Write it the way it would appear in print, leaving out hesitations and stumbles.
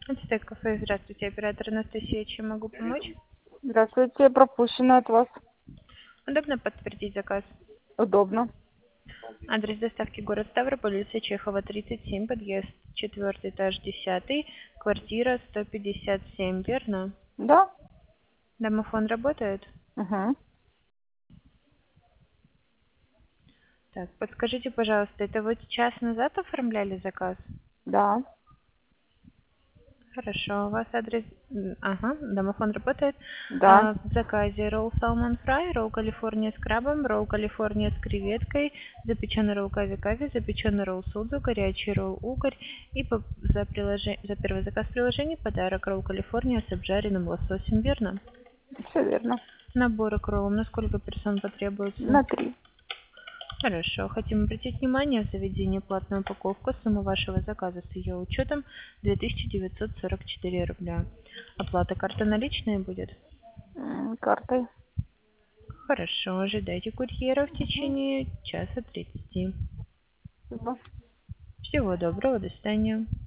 Ацтек кафе, здравствуйте, оператор Анастасия, чем могу помочь? Здравствуйте, пропущено от вас. Удобно подтвердить заказ? Удобно. Адрес доставки город Ставрополь, улица Чехова, 37, подъезд 4 этаж 10, квартира 157, верно? Да? Домофон работает? Угу. Так, подскажите, пожалуйста, это вы час назад оформляли заказ? Да. Хорошо, у вас адрес... Ага, домофон работает. Да. В заказе ролл салмон фрай, ролл Калифорния с крабом, ролл Калифорния с креветкой, запеченный ролл кази-кази, запеченный ролл судо, горячий ролл угорь и за первый заказ приложения подарок ролл Калифорния с обжаренным лососем, верно? Все верно. Наборы к роллам на сколько персон потребуется? На 3. Хорошо. Хотим обратить внимание в заведении платная упаковка. Сумма вашего заказа с ее учетом 2944 рубля. Оплата карта наличная будет? Картой. Хорошо. Ожидайте курьера в Угу. течение часа 30. Спасибо. Всего доброго. До свидания.